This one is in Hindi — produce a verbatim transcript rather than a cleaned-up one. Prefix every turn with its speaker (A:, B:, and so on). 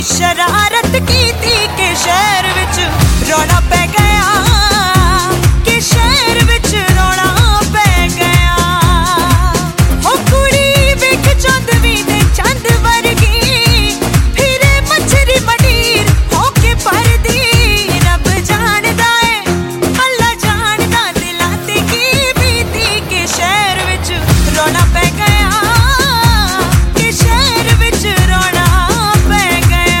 A: शरारत की थी के शहर विच रौला पै गया।